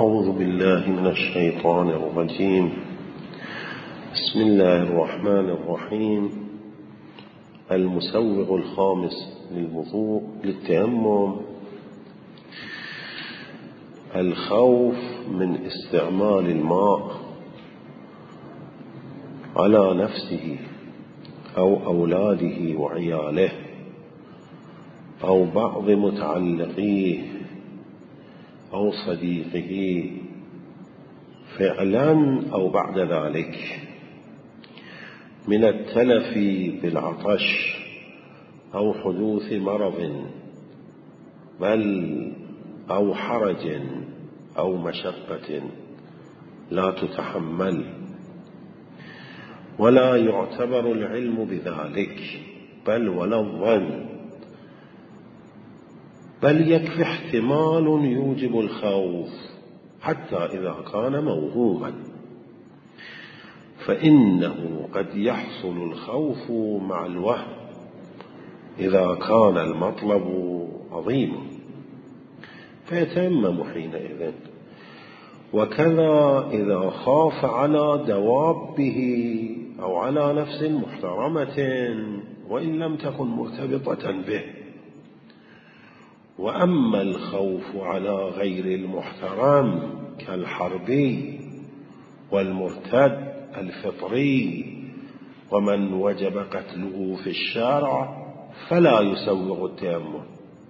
أعوذ بالله من الشيطان الرجيم. بسم الله الرحمن الرحيم. المسوغ الخامس للوضوء للتيمم: الخوف من استعمال الماء على نفسه أو أولاده وعياله أو بعض متعلقيه أو صديقه فعلا أو بعد ذلك، من التلف بالعطش أو حدوث مرض بل أو حرج أو مشقة لا تتحمل، ولا يعتبر العلم بذلك بل ولا الظن، بل يكفي احتمال يوجب الخوف حتى إذا كان موهوما، فإنه قد يحصل الخوف مع الوهم إذا كان المطلب عظيما فيتيمم حينئذ. وكذا إذا خاف على دوابه أو على نفس محترمة وإن لم تكن مرتبطة به. وأما الخوف على غير المحترم كالحربي والمرتد الفطري ومن وجب قتله في الشارع فلا يسوغ التيمم،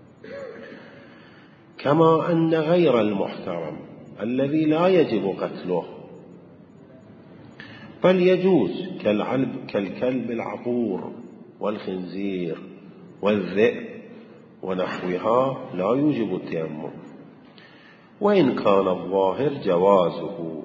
كما أن غير المحترم الذي لا يجب قتله بل يجوز كالكلب العقور والخنزير والذئب ونحوها لا يوجب التيمم، وإن كان الظاهر جوازه.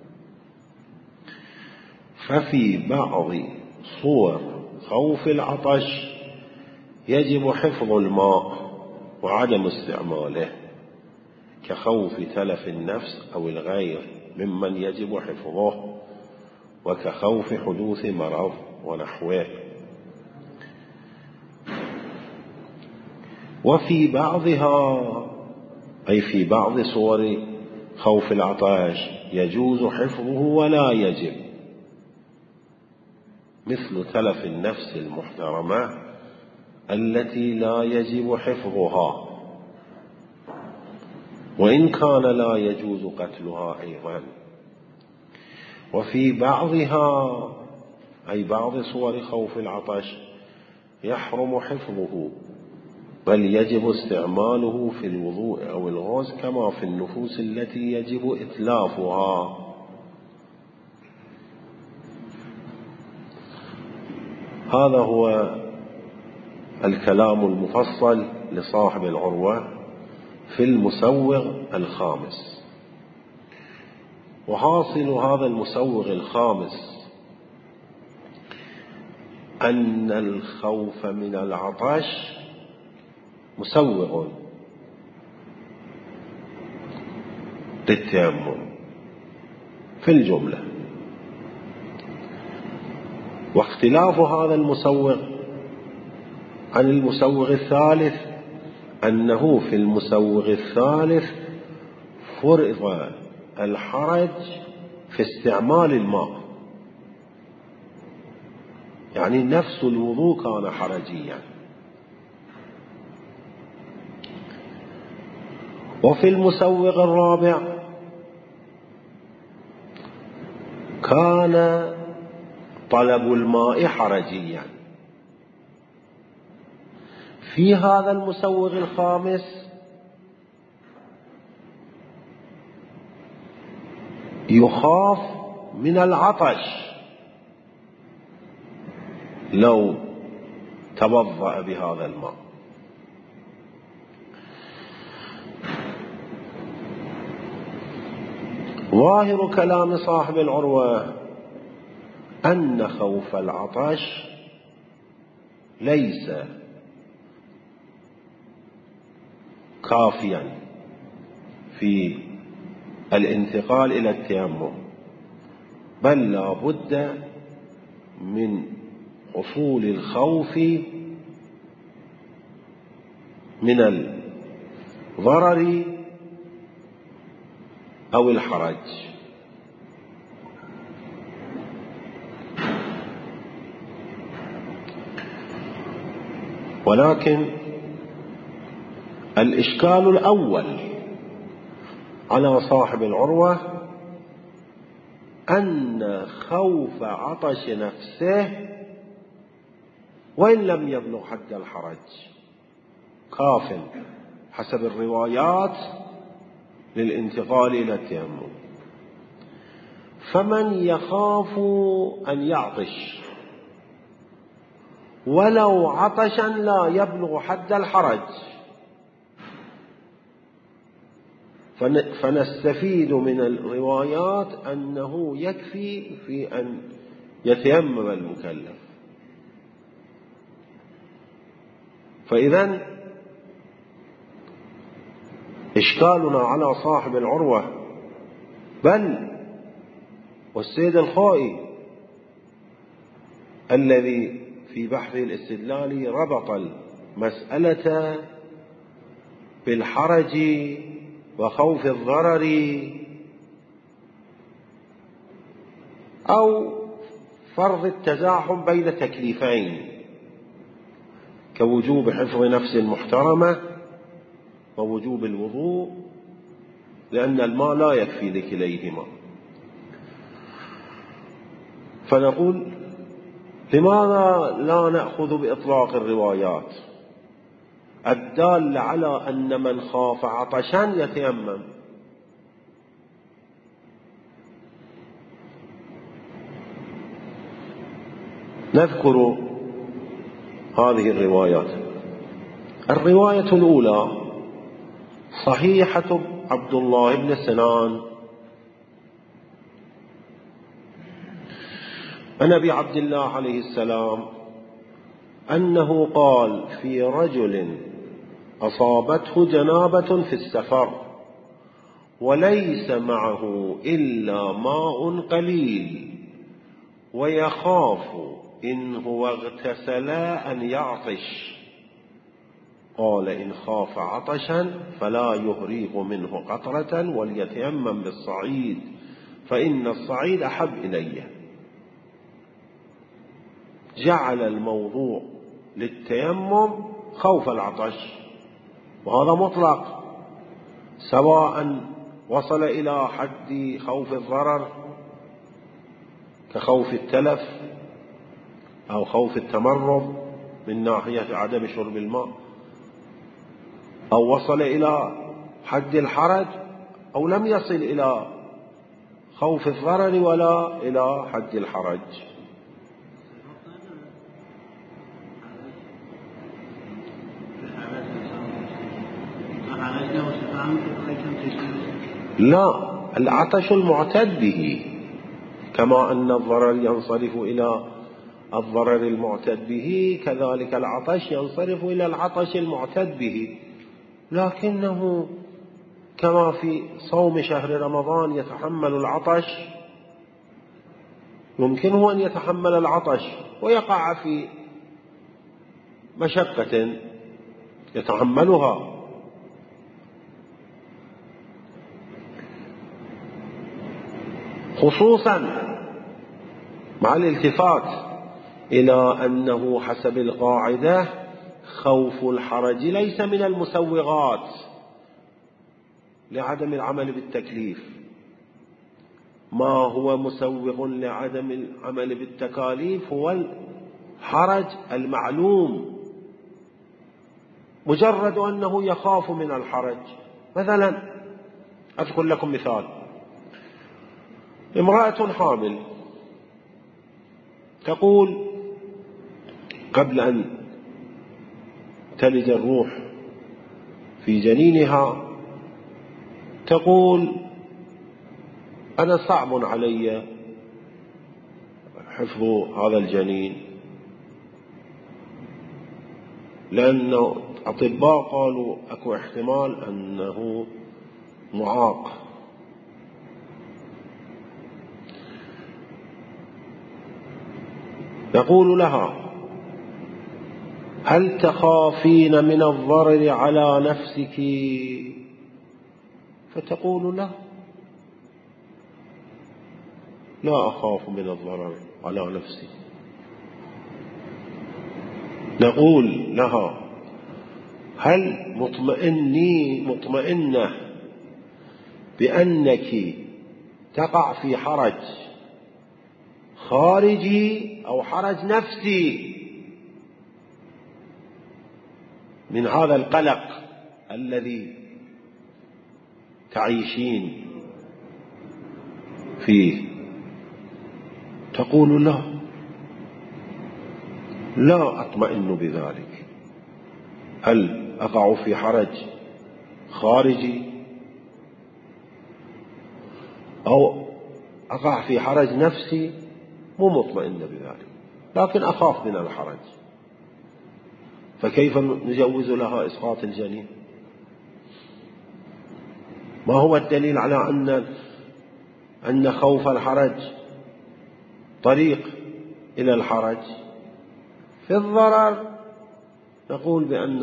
ففي بعض صور خوف العطش يجب حفظ الماء وعدم استعماله، كخوف تلف النفس أو الغير ممن يجب حفظه، وكخوف حدوث مرض ونحوه. وفي بعضها أي في بعض صور خوف العطش يجوز حفظه ولا يجب، مثل تلف النفس المحترمة التي لا يجب حفظها وإن كان لا يجوز قتلها أيضا. وفي بعضها أي بعض صور خوف العطش يحرم حفظه بل يجب استعماله في الوضوء أو الغسل، كما في النفوس التي يجب إتلافها. هذا هو الكلام المفصل لصاحب العروة في المسوغ الخامس. وحاصل هذا المسوغ الخامس أن الخوف من العطش مسوغ للتيمم في الجملة، واختلاف هذا المسوغ عن المسوغ الثالث أنه في المسوغ الثالث فرض الحرج في استعمال الماء، يعني نفس الوضوء كان حرجيا. وفي المسوغ الرابع كان طلب الماء حرجيا. في هذا المسوغ الخامس يخاف من العطش لو توضأ بهذا الماء. ظاهر كلام صاحب العروة أن خوف العطش ليس كافيا في الانتقال إلى التيمم، بل لا بد من حصول الخوف من الضرر أو الحرج. ولكن الإشكال الأول على صاحب العروة أن خوف عطش نفسه وإن لم يبلغ حد الحرج كاف حسب الروايات للانتقال إلى التيمم. فمن يخاف أن يعطش ولو عطشا لا يبلغ حد الحرج فنستفيد من الروايات أنه يكفي في أن يتيمم المكلف. فإذن إشكالنا على صاحب العروة بل والسيد الخائي الذي في بحث الاستدلال ربط المسألة بالحرج وخوف الضرر أو فرض التزاحم بين تكليفين كوجوب حفظ نفس محترمة ووجوب الوضوء، لأن الماء لا يكفي لكليهما. فنقول لماذا لا نأخذ بإطلاق الروايات الدالة على أن من خاف عطشا يتيمم؟ نذكر هذه الروايات. الرواية الأولى صحيحة عبد الله بن سنان عن أبي عبد الله عليه السلام أنه قال في رجل أصابته جنابة في السفر وليس معه إلا ماء قليل ويخاف إن هو اغتسل أن يعطش، قال إن خاف عطشا فلا يهريق منه قطرة وليتيمم بالصعيد فإن الصعيد أحب إليه. جعل الموضوع للتيمم خوف العطش، وهذا مطلق سواء وصل إلى حد خوف الضرر كخوف التلف أو خوف التمرض من ناحية عدم شرب الماء، أو وصل إلى حد الحرج أو لم يصل إلى خوف الضرر ولا إلى حد الحرج. لا، العطش المعتد به، كما أن الضرر ينصرف إلى الضرر المعتد به كذلك العطش ينصرف إلى العطش المعتد به، لكنه كما في صوم شهر رمضان يتحمل العطش، يمكنه أن يتحمل العطش ويقع في مشقة يتحملها. خصوصا مع الالتفات إلى أنه حسب القاعدة خوف الحرج ليس من المسوغات لعدم العمل بالتكليف. ما هو مسوغ لعدم العمل بالتكاليف هو الحرج المعلوم، مجرد أنه يخاف من الحرج. مثلا أذكر لكم مثال: امرأة حامل تقول قبل أن تلج الروح في جنينها، تقول أنا صعب علي حفظ هذا الجنين، لأن أطباء قالوا أكو احتمال أنه معاق. يقول لها: هل تخافين من الضرر على نفسك؟ فتقول لا، لا أخاف من الضرر على نفسي، نقول لها هل مطمئنة بأنك تقع في حرج خارجي أو حرج نفسي من هذا القلق الذي تعيشين فيه؟ تقول لا أطمئن بذلك. هل أقع في حرج خارجي أو أقع في حرج نفسي؟ مو مطمئن بذلك، لكن أخاف من الحرج. فكيف نجوز لها إسقاط الجنين؟ ما هو الدليل على أن خوف الحرج طريق إلى الحرج؟ في الضرر نقول بأن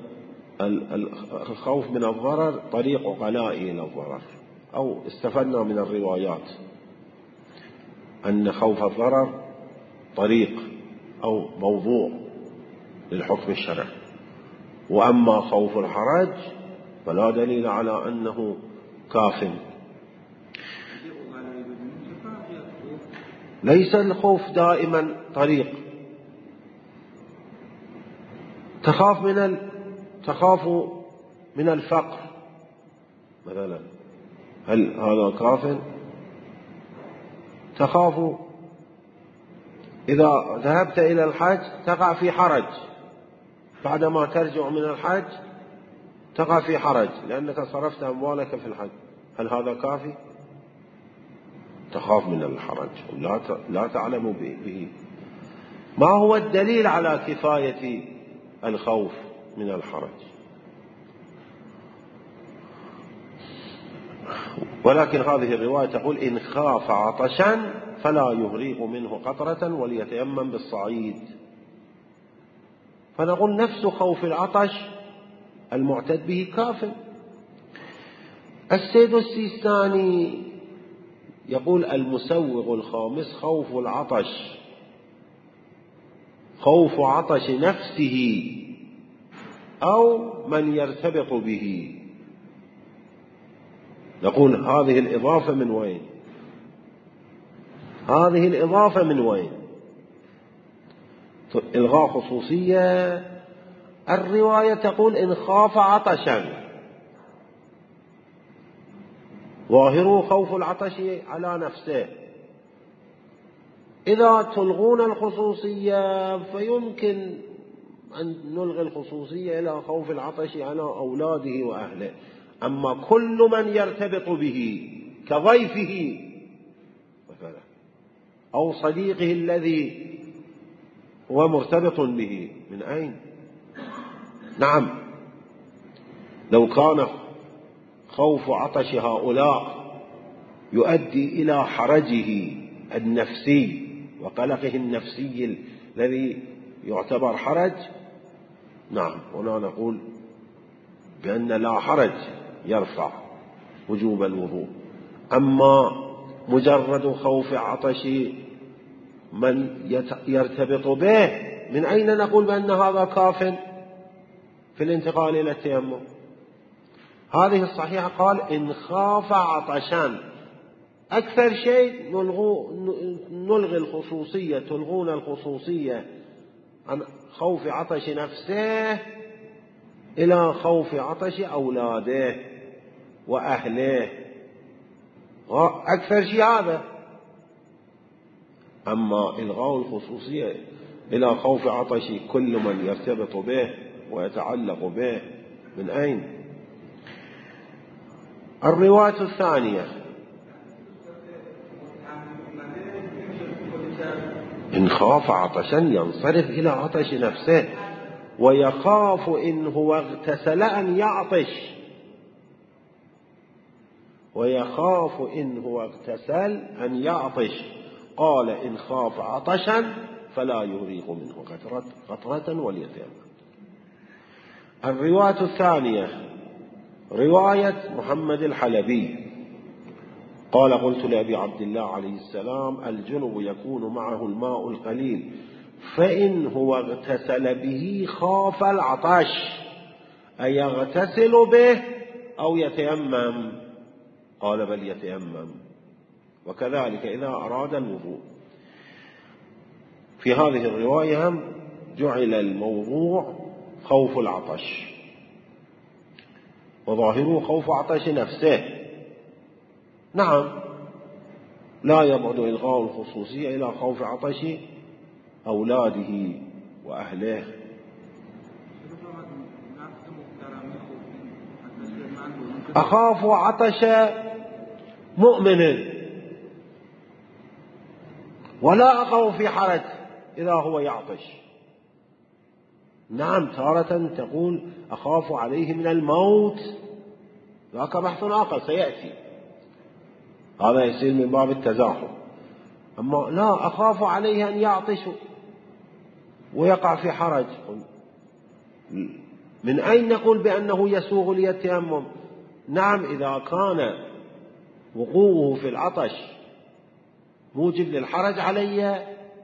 الخوف من الضرر طريق قلائي إلى الضرر، أو استفدنا من الروايات أن خوف الضرر طريق أو موضوع للحكم الشرعي. وأما خوف الحرج فلا دليل على أنه كاف. ليس الخوف دائما طريق. تخاف من الفقر مثلا، هل هذا كاف؟ تخاف إذا ذهبت إلى الحج تقع في حرج، بعدما ترجع من الحج تقع في حرج لأنك صرفت أموالك في الحج، هل هذا كافي؟ تخاف من الحرج لا تعلم به. ما هو الدليل على كفاية الخوف من الحرج؟ ولكن هذه الرواية تقول إن خاف عطشا فلا يهريق منه قطرة وليتيمم بالصعيد. فنقول نفس خوف العطش المعتد به كاف. السيد السيستاني يقول المسوغ الخامس خوف العطش خوف عطش نفسه أو من يرتبط به. نقول هذه الإضافة من وين؟ هذه الإضافة من وين؟ إلغاء خصوصية. الرواية تقول إن خاف عطشا، ظاهره خوف العطش على نفسه. إذا تلغون الخصوصية فيمكن أن نلغي الخصوصية إلى خوف العطش على أولاده وأهله. أما كل من يرتبط به كضيفه مثلا أو صديقه الذي هو مرتبط به، من أين؟ نعم، لو كان خوف عطش هؤلاء يؤدي إلى حرجه النفسي وقلقه النفسي الذي يعتبر حرج، نعم، هنا نقول بأن لا حرج يرفع وجوب الوضوء. أما مجرد خوف عطش من يرتبط به، من أين نقول بأن هذا كاف في الانتقال إلى التيمم؟ هذه الصحيحة قال إن خاف عطشان. أكثر شيء نلغي الخصوصية، تلغون الخصوصية عن خوف عطش نفسه إلى خوف عطش أولاده وأهله، أكثر شيء هذا. أما إلغاء الخصوصية إلى خوف عطش كل من يرتبط به ويتعلق به، من أين؟ الرواية الثانية إن خاف عطشا ينصرف إلى عطش نفسه ويخاف إن هو اغتسل أن يعطش، ويخاف إن هو اغتسل أن يعطش. قال إن خاف عطشا فلا يهريق منه قطرة وليتيمم. الرواية الثانية رواية محمد الحلبي قال قلت لأبي عبد الله عليه السلام الجنب يكون معه الماء القليل فإن هو اغتسل به خاف العطش أيغتسل به أو يتيمم؟ قال بل يتيمم. وكذلك إذا أراد الوضوء. في هذه الرواية هم جعل الموضوع خوف العطش، وظاهره خوف عطش نفسه. نعم، لا يبعد إلغاء الخصوصية إلى خوف عطش أولاده وأهله. أخاف عطش مؤمن ولا أقع في حرج إذا هو يعطش. نعم، تارة تقول أخاف عليه من الموت، ذاك بحث آخر سيأتي، هذا يصير من باب التزاحم. أما لا، أخاف عليه أن يعطش ويقع في حرج. من أين نقول بأنه يسوغ لي التيمم؟ نعم، إذا كان وقوعه في العطش موجب للحرج علي،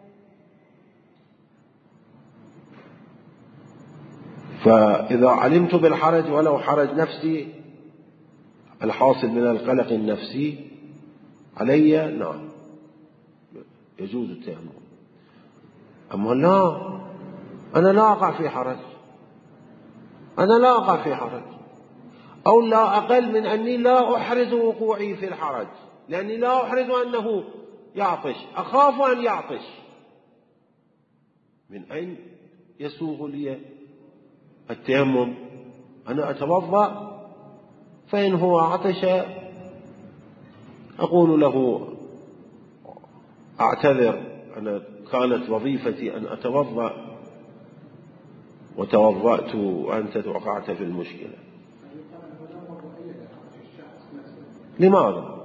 فإذا علمت بالحرج ولو حرج نفسي الحاصل من القلق النفسي علي، نعم يجوز التيمم. أما لا، أنا لا أقع في حرج، أنا لا أقع في حرج، أو لا أقل من أني لا أحرز وقوعي في الحرج، لأني لا أحرز أنه يعطش، أخاف أن يعطش. من أين يسوغ لي التيمم؟ أنا أتوضأ، فإن هو عطش أقول له أعتذر، أنا كانت وظيفتي أن أتوضأ وتوضأت وأنت وقعت في المشكلة. لماذا؟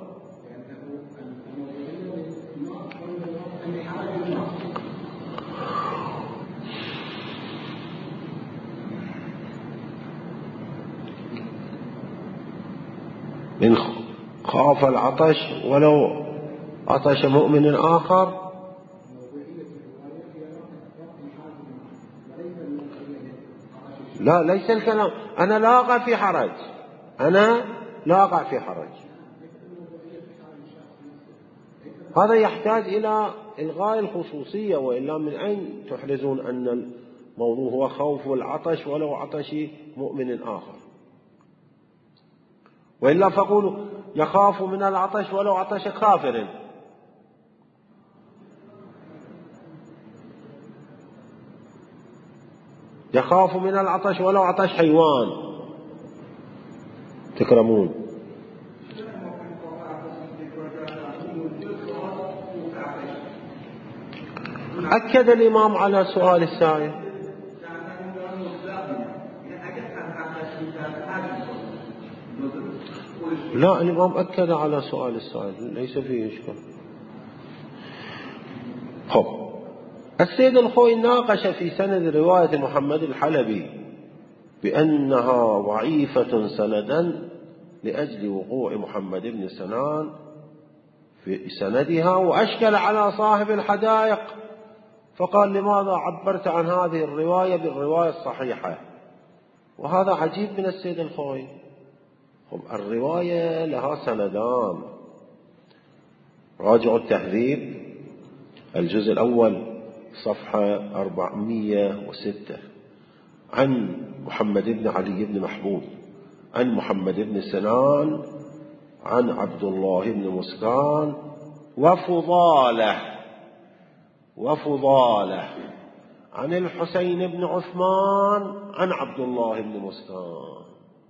من خاف العطش ولو عطش مؤمن آخر. لا، ليس الكلام، أنا لا أقع في حرج، أنا لا أقع في حرج. هذا يحتاج إلى إلغاء الخصوصية، وإلا من أين تحرزون أن الموضوع هو خوف العطش ولو عطش مؤمن آخر؟ وإلا فقولوا يخاف من العطش ولو عطش كافر. يخاف من العطش ولو عطش حيوان. تكرمون. أكد الإمام على سؤال السائل. لا، الإمام أكد على سؤال السائل، ليس فيه إشكال. خب، السيد الخوي ناقش في سند رواية محمد الحلبي بأنها ضعيفة سندا لأجل وقوع محمد بن سنان في سندها، وأشكل على صاحب الحدائق فقال لماذا عبرت عن هذه الرواية بالرواية الصحيحة؟ وهذا عجيب من السيد الخوي. الرواية لها سندان، راجعوا التهذيب الجزء الأول صفحة 406 عن محمد بن علي بن محبوب عن محمد بن سنان عن عبد الله بن مسكان وفضالة عن الحسين بن عثمان عن عبد الله بن مسكان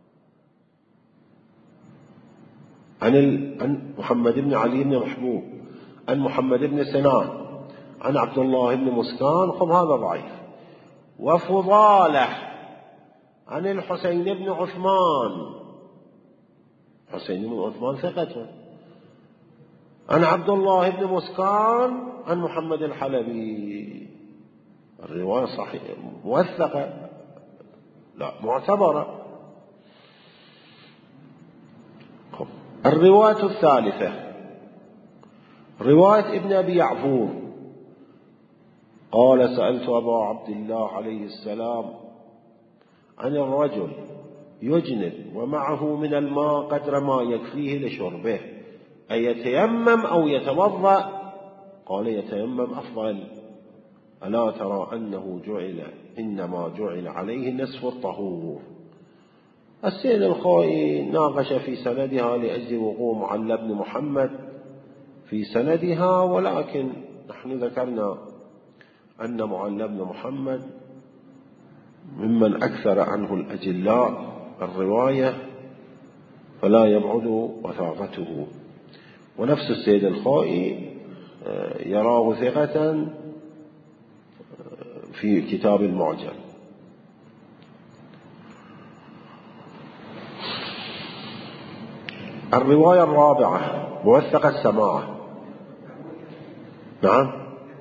عن محمد بن علي بن محبوب عن محمد بن سنان عن عبد الله بن مسكان. خب هذا ضعيف. وفضالة عن الحسين بن عثمان، حسين بن عثمان ثقة، عن عبد الله بن مسكان عن محمد الحلبي. الرواية صحيحة موثقة، لا معتبرة. الرواية الثالثة رواية ابن أبي يعفور قال سألت أبا عبد الله عليه السلام عن الرجل يجنب ومعه من الماء قدر ما يكفيه لشربه أيتيمم أو يتوضأ؟ قال يتيمم أفضل. ألا ترى أنه إنما جعل عليه نصف الطهور. السيد الخوئي ناقش في سندها لأجل وقوع معل بن محمد في سندها، ولكن نحن ذكرنا أن معل بن محمد ممن أكثر عنه الأجلاء الرواية فلا يبعد وثاقته، ونفس السيد الخوئي يراه ثقة في كتاب المعجم. الرواية الرابعة موثق السماع. نعم،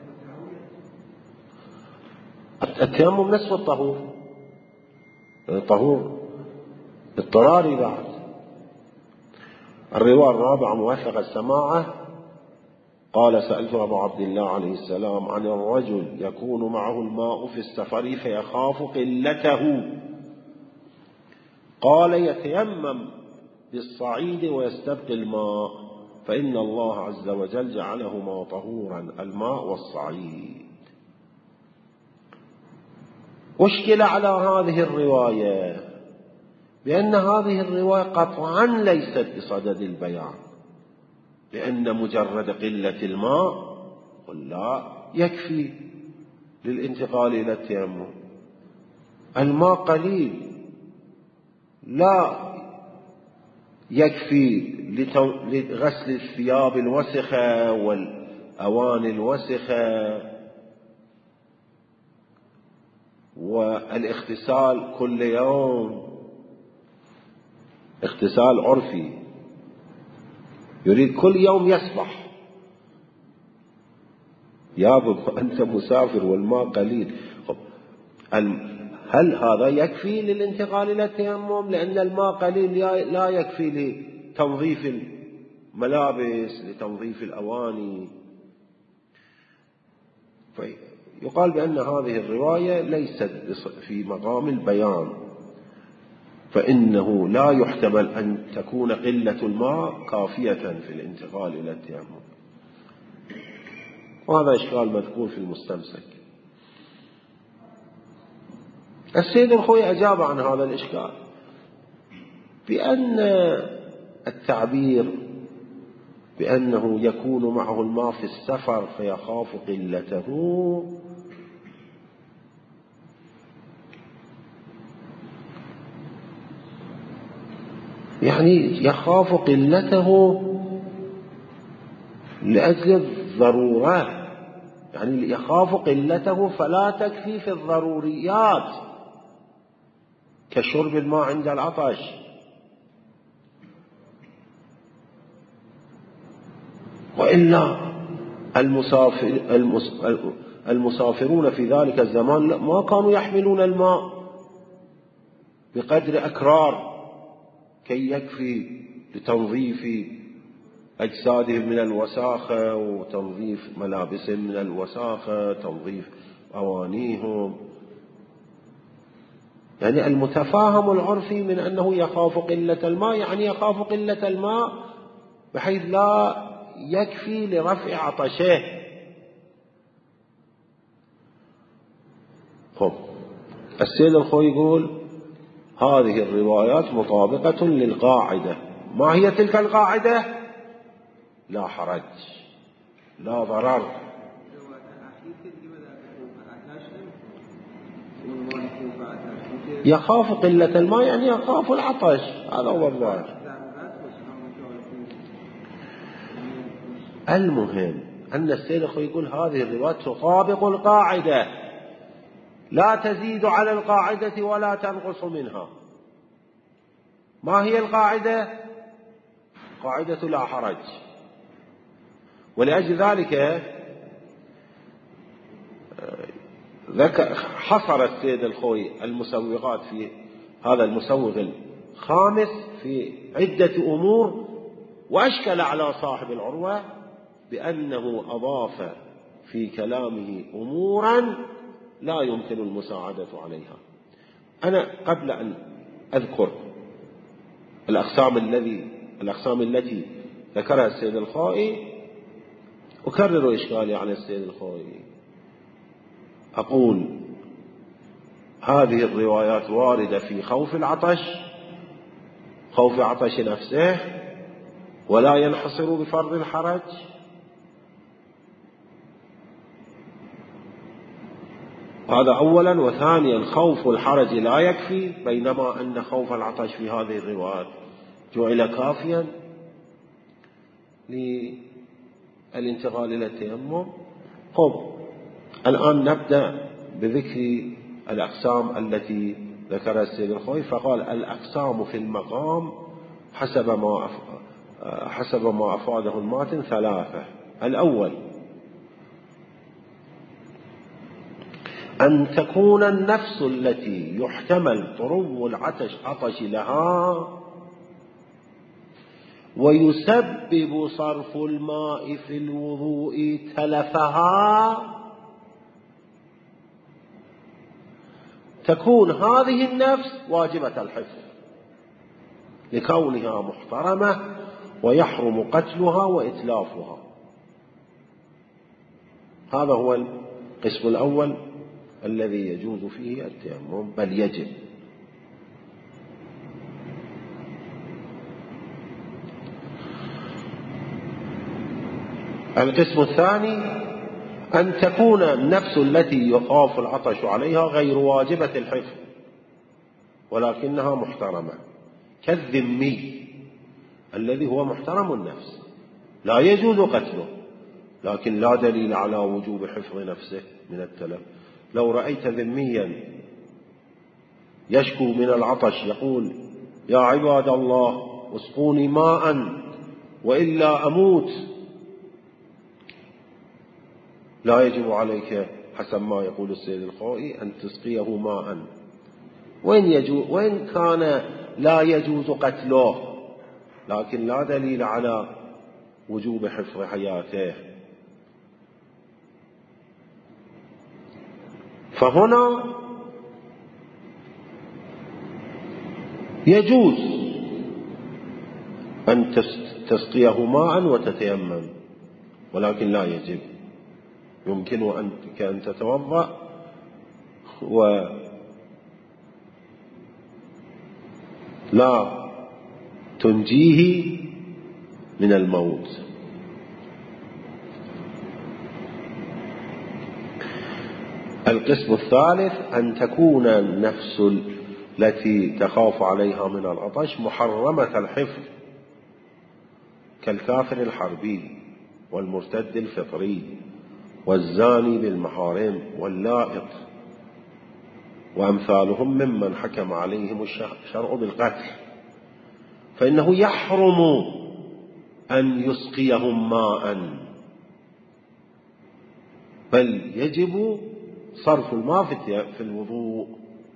التيمم نصف الطهور، الطهور اضطراري بعد. الرواية الرابعة موثق السماعة قال سألت أبا عبد الله عليه السلام عن الرجل يكون معه الماء في السفر فيخاف قلته، قال يتيمم بالصعيد ويستبقي الماء فإن الله عز وجل جعلهما طهورا، الماء والصعيد. أشكل على هذه الرواية بأن هذه الرواية قطعا ليست بصدد البيان، لأن مجرد قلة الماء لا يكفي للانتقال إلى التيمم. الماء قليل لا يكفي لغسل الثياب الوسخة والأواني الوسخة والاغتسال كل يوم، اغتسال عرفي، يريد كل يوم يسبح. يا ابو أنت مسافر والماء قليل، هل هذا يكفي للانتقال إلى التيمم؟ لأن الماء قليل لا يكفي لتنظيف الملابس، لتنظيف الأواني. فيقال بأن هذه الرواية ليست في مقام البيان، فإنه لا يحتمل أن تكون قلة الماء كافية في الانتقال إلى التيمم. وهذا إشكال مذكور في المستمسك. السيد الخوئي أجاب عن هذا الإشكال بأن التعبير بأنه يكون معه الماء في السفر فيخاف قلته يعني يخاف قلته لأجل الضرورة، يعني يخاف قلته فلا تكفي في الضروريات كشرب الماء عند العطش. وإلا المسافرون في ذلك الزمان ما كانوا يحملون الماء بقدر أكرار كي يكفي لتنظيف أجسادهم من الوساخة وتنظيف ملابسهم من الوساخة، تنظيف أوانيهم. يعني المتفاهم العرفي من أنه يخاف قلة الماء يعني يخاف قلة الماء بحيث لا يكفي لرفع عطشه. السيد الخوئي يقول هذه الروايات مطابقة للقاعدة. ما هي تلك القاعدة؟ لا حرج، لا ضرر. يخاف قلة الماء يعني يخاف العطش، هذا هو الظاهر. المهم أن السيد الخوئي يقول هذه الروايات تطابق القاعدة، لا تزيد على القاعدة ولا تنقص منها. ما هي القاعدة؟ قاعدة لا حرج. ولأجل ذلك حصر السيد الخوئي المسوغات في هذا المسوغ الخامس في عدة أمور، وأشكل على صاحب العروة بأنه أضاف في كلامه أمورا لا يمكن المساعدة عليها. أنا قبل أن أذكر الأقسام التي ذكرها السيد الخوئي أكرر إشكالي على السيد الخوئي. أقول هذه الروايات واردة في خوف عطش نفسه ولا ينحصر بفرض الحرج. هذا أولا. وثانيا خوف الحرج لا يكفي، بينما أن خوف العطش في هذه الروايات جعل كافيا للانتقال إلى التيمم. الآن نبدأ بذكر الأقسام التي ذكرها السيد الخوئي. فقال الأقسام في المقام حسب ما أفاده الماتن 3. الأول أن تكون النفس التي يحتمل طرو العطش لها ويسبب صرف الماء في الوضوء تلفها، تكون هذه النفس واجبة الحفظ لكونها محترمة ويحرم قتلها وإتلافها. هذا هو القسم الأول الذي يجوز فيه التيمم بل يجب. القسم الثاني أن تكون النفس التي يخاف العطش عليها غير واجبة الحفظ ولكنها محترمة، كالذمي الذي هو محترم النفس لا يجوز قتله لكن لا دليل على وجوب حفظ نفسه من التلف. لو رأيت ذميا يشكو من العطش يقول يا عباد الله اسقوني ماء وإلا أموت، لا يجب عليك حسب ما يقول السيد الخوئي أن تسقيه ماء، وإن كان لا يجوز قتله لكن لا دليل على وجوب حفظ حياته. فهنا يجوز أن تسقيه ماء وتتيمم ولكن لا يجب. يمكن أن تتوضأ ولا تنجيه من الموت. القسم الثالث أن تكون النفس التي تخاف عليها من العطش محرمة الحفظ كالكافر الحربي والمرتد الفطري والزاني بالمحارم واللائط وأمثالهم ممن حكم عليهم الشرع بالقتل، فإنه يحرم أن يسقيهم ماء بل يجب صرف الماء في الوضوء.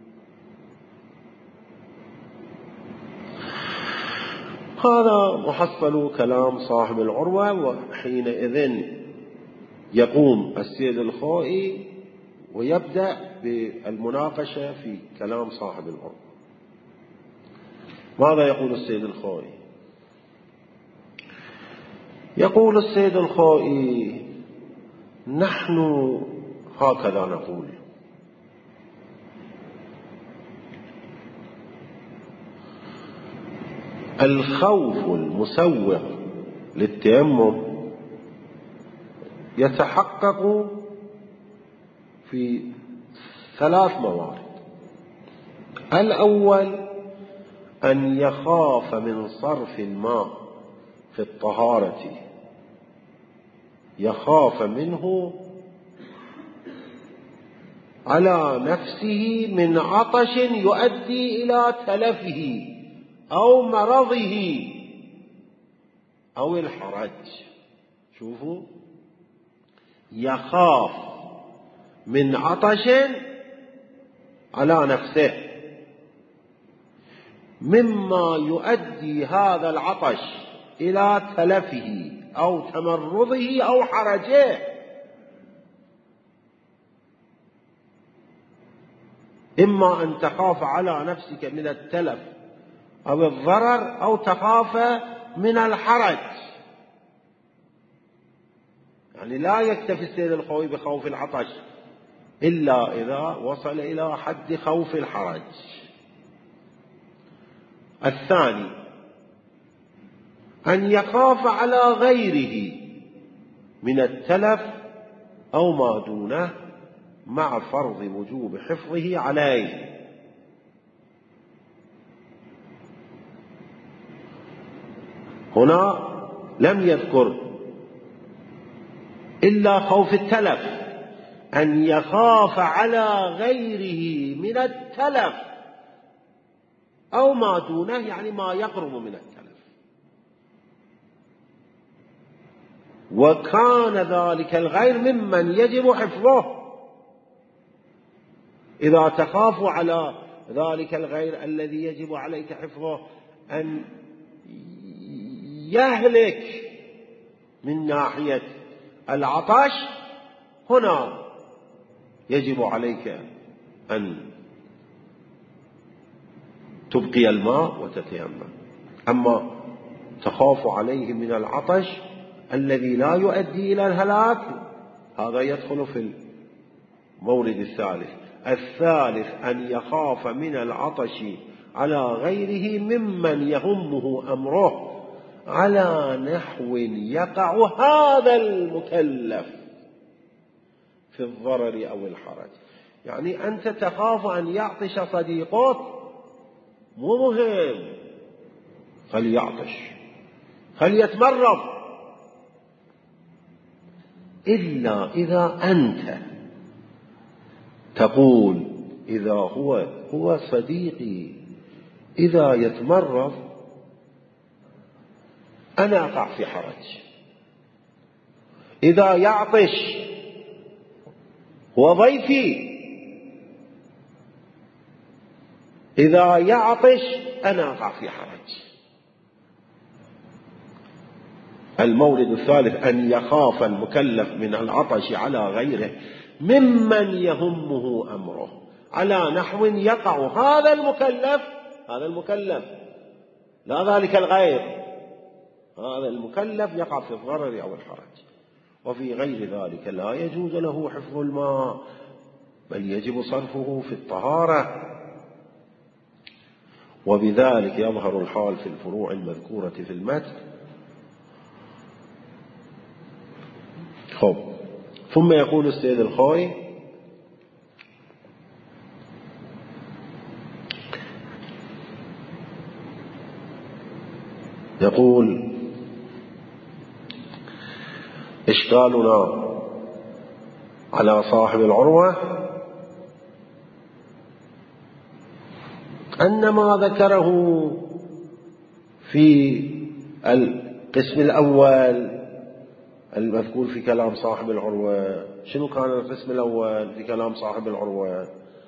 هذا محصل كلام صاحب العروة. وحينئذ يقوم السيد الخوئي ويبدأ بالمناقشة في كلام صاحب العروة. ماذا يقول السيد الخوئي؟ يقول السيد الخوئي نحن هكذا نقول: الخوف المسوغ للتيمم يتحقق في 3 موارد. الأول أن يخاف من صرف الماء في الطهارة، يخاف منه على نفسه من عطش يؤدي إلى تلفه أو مرضه أو الحرج. شوفوا، يخاف من عطش على نفسه مما يؤدي هذا العطش إلى تلفه أو تمرضه أو حرجه. إما أن تخاف على نفسك من التلف أو الضرر، أو تخاف من الحرج. يعني لا يكتفي السيد الخوي بخوف العطش إلا إذا وصل إلى حد خوف الحرج. الثاني أن يخاف على غيره من التلف أو ما دونه مع فرض وجوب حفظه عليه. هنا لم يذكر إلا خوف التلف، أن يخاف على غيره من التلف أو ما دونه، يعني ما يقرب من التلف. وكان ذلك الغير ممن يجب حفظه. إذا تخاف على ذلك الغير الذي يجب عليك حفظه أن يهلك من ناحية العطش، هنا يجب عليك أن تبقي الماء وتتيمم. أما تخاف عليه من العطش الذي لا يؤدي إلى الهلاك، هذا يدخل في المورد الثالث. الثالث أن يخاف من العطش على غيره ممن يهمه أمره على نحو يقع هذا المكلف في الضرر أو الحرج. يعني أنت تخاف أن يعطش صديقك، مو مهم، خلي يعطش، خلي يتمرض، إلا إذا أنت تقول إذا هو صديقي إذا يتمرض أنا أقع في حرج، إذا يعطش هو ضيفي، إذا يعطش أنا أقع في حرج. المورد الثالث أن يخاف المكلف من العطش على غيره ممن يهمه أمره على نحو يقع هذا المكلف لا ذلك الغير، هذا المكلف يقع في الضرر أو الحرج. وفي غير ذلك لا يجوز له حفظ الماء، بل يجب صرفه في الطهارة. وبذلك يظهر الحال في الفروع المذكورة في المتن. ثم يقول السيد الخوي: يقول: إشكالنا على صاحب العروة أن ما ذكره في القسم الأول المذكور في كلام صاحب العروة. شنو كان القسم الأول في كلام صاحب العروة؟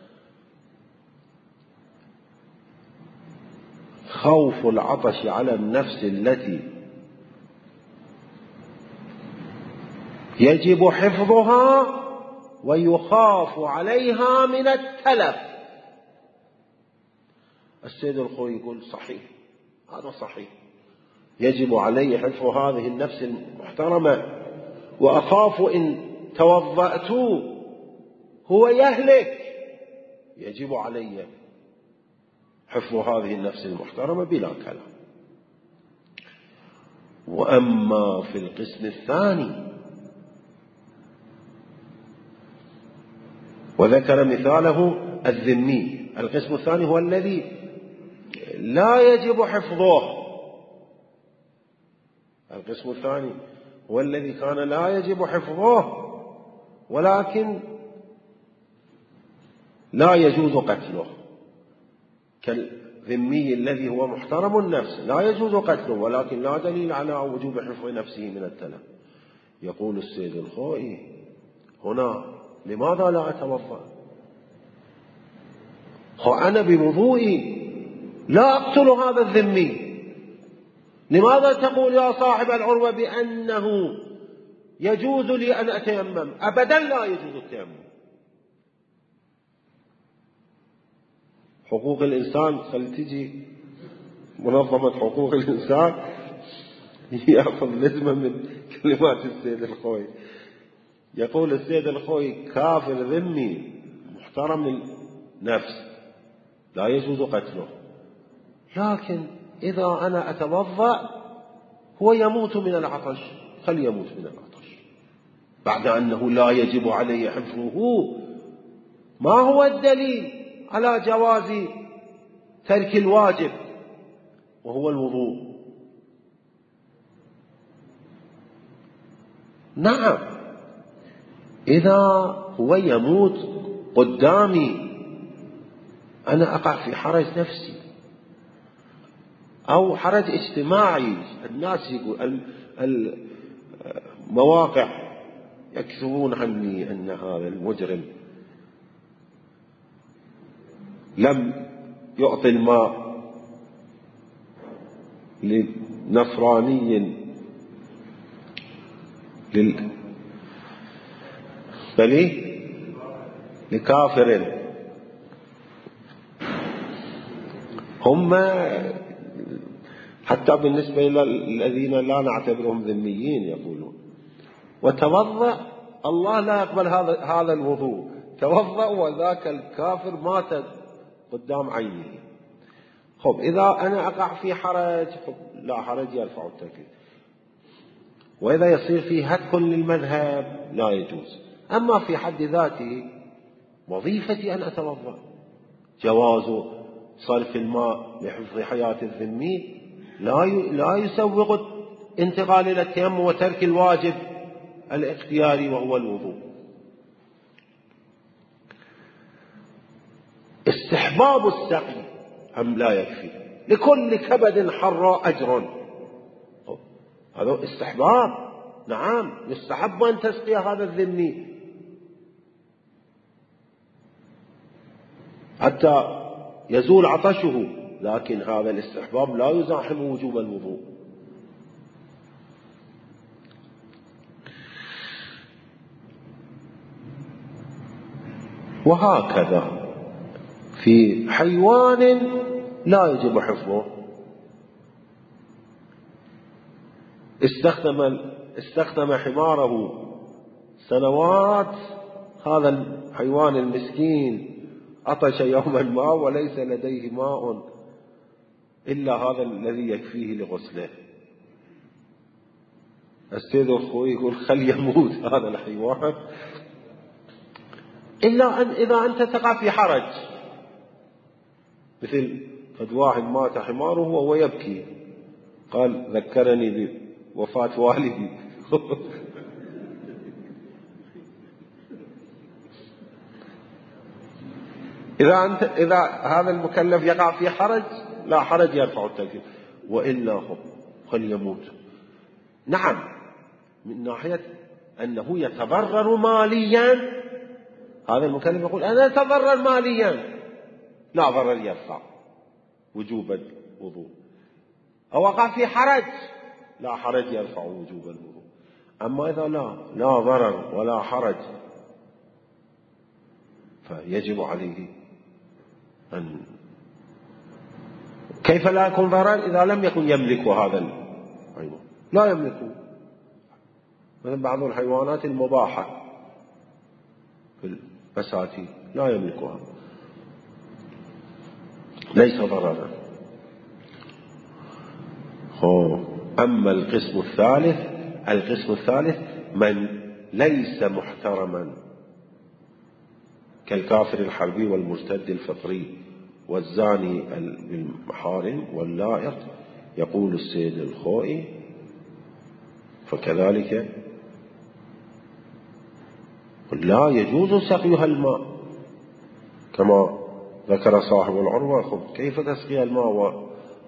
خوف العطش على النفس التي يجب حفظها ويخاف عليها من التلف. السيد الخوي يقول صحيح، هذا صحيح، يجب علي حفظ هذه النفس المحترمة، وأخاف إن توضأت هو يهلك، يجب علي حفظ هذه النفس المحترمة بلا كلام. وأما في القسم الثاني وذكر مثاله الذمي، القسم الثاني هو الذي لا يجب حفظه، القسم الثاني هو الذي كان لا يجب حفظه ولكن لا يجوز قتله، كالذمي الذي هو محترم النفس لا يجوز قتله ولكن لا دليل على وجوب حفظ نفسه من التلف. يقول السيد الخوئي: هنا لماذا لا أتوضأ؟ أنا بوضوئي لا أقتل هذا الذمي، لماذا تقول يا صاحب العروة بأنه يجوز لي أن أتيمم؟ أبدا لا يجوز التيمم. حقوق الإنسان، خل تجي منظمة حقوق الإنسان يأخذ نسبة من كلمات السيد الخوي. يقول السيد الخوي كافر ذمي محترم النفس لا يجوز قتله، لكن إذا أنا أتوضأ هو يموت من العطش، خل يموت من العطش بعد أنه لا يجب عليه حفظه. ما هو الدليل على جواز ترك الواجب وهو الوضوء؟ نعم، إذا هو يموت قدامي أنا أقع في حرج نفسي أو حرج اجتماعي. الناس يقول المواقع يكتبون عني أن هذا المجرم لم يعطي الماء لنصراني لكافر. هم حتى بالنسبة إلى الذين لا نعتبرهم ذميين يقولون وتوضأ الله لا يقبل هذا الوضوء، توضأ وذاك الكافر مات قدام عينه. خب إذا أنا أقع في حرج لا حرج يرفع التكليف، وإذا يصير فيه هتك للمذهب لا يجوز. أما في حد ذاته وظيفتي أن أتوضأ، جواز صرف الماء لحفظ حياة الذمي لا يسوغ انتقال إلى التيمم وترك الواجب الاختياري وهو الوضوء. استحباب السقي أم لا يكفي؟ لكل كبد حراء أجر، هذا استحباب. نعم، يستحب أن تسقي هذا الذمي حتى يزول عطشه، لكن هذا الاستحباب لا يزاحم وجوب الوضوء. وهكذا في حيوان لا يجب حفظه، استخدم حماره سنوات، هذا الحيوان المسكين عطش يوما ما وليس لديه ماء إلا هذا الذي يكفيه لغسله. السيد الخوي يقول خل يموت هذا الحيوان، إلا أن إذا أنت تقع في حرج، مثل قد واحد مات حماره وهو يبكي قال ذكرني بوفاة والدي إذا هذا المكلف يقع في حرج لا حرج يرفع التكليف، وإلا خل يموت. نعم، من ناحية أنه يتضرر ماليا، هذا المكلف يقول أنا أتضرر ماليا، لا ضرر يرفع وجوب الوضوء. أو وقع في حرج لا حرج يرفع وجوب الوضوء. أما إذا لا ضرر ولا حرج فيجب عليه أن كيف لا يكون ضرر إذا لم يكن يملك هذا الحيوان، لا يملكه. مثل بعض الحيوانات المباحة في البساتين لا يملكها، ليس ضررا. أما القسم الثالث من ليس محترما كالكافر الحربي والمرتد الفطري والزاني بالمحارم واللائق. يقول السيد الخوئي فكذلك لا يجوز سقيها الماء كما ذكر صاحب العروة. كيف تسقي الماء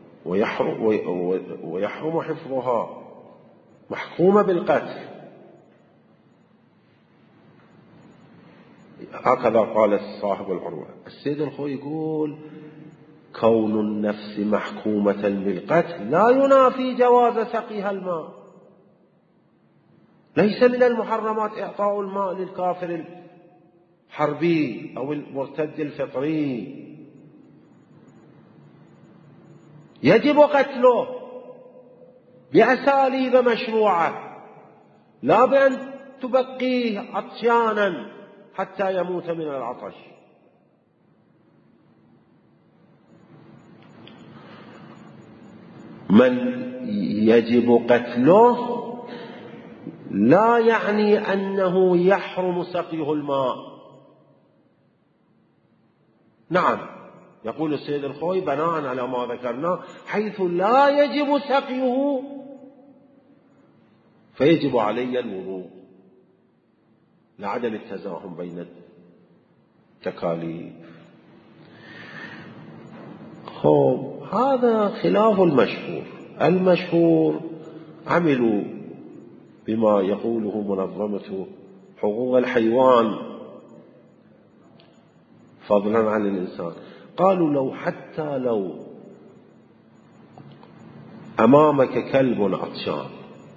ويحرم حفظها محكومة بالقتل؟ هكذا قال صاحب العروة. السيد الخوئي يقول كون النفس محكومة بالقتل لا ينافي جواز سقيها الماء. ليس من المحرمات إعطاء الماء للكافر الحربي أو المرتد الفطري، يجب قتله بأساليب مشروعة، لا بأن تبقيه عطشانا حتى يموت من العطش. من يجب قتله لا يعني أنه يحرم سقيه الماء. نعم، يقول السيد الخوي بناء على ما ذكرناه حيث لا يجب سقيه فيجب علي الوضوء لعدم التزاحم بين التكاليف. هذا خلاف المشهور. المشهور عملوا بما يقوله منظمة حقوق الحيوان فضلا عن الإنسان. قالوا حتى لو أمامك كلب عطشان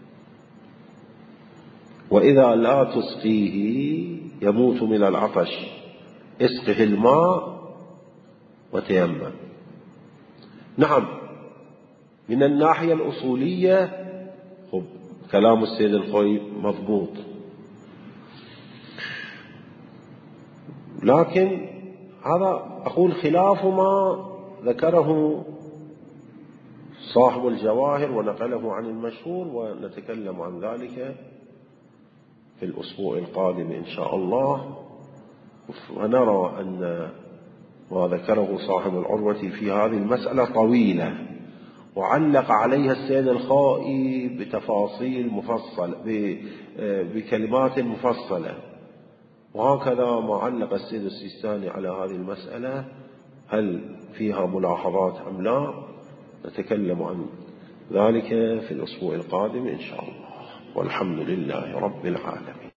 وإذا لا تسقيه يموت من العطش، اسقه الماء وتيمم. نعم، من الناحية الأصولية كلام السيد الخوي مضبوط، لكن هذا أقول خلاف ما ذكره صاحب الجواهر ونقله عن المشهور، ونتكلم عن ذلك في الأسبوع القادم إن شاء الله. ونرى أن ما ذكره صاحب العروة في هذه المسألة طويلة، وعلق عليها السيد الخوئي بتفاصيل مفصلة بكلمات مفصلة، وهكذا ما علق السيد السيستاني على هذه المسألة. هل فيها ملاحظات أم لا؟ نتكلم عن ذلك في الأسبوع القادم إن شاء الله، والحمد لله رب العالمين.